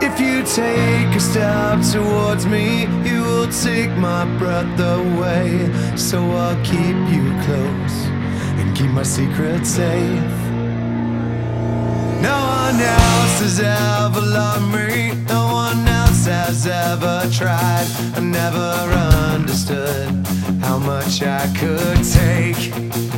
If you take a step towards me, you will take my breath away. So I'll keep you close and keep my secret safe. No one else has ever loved me, no one else has ever tried. I never understood how much I could take.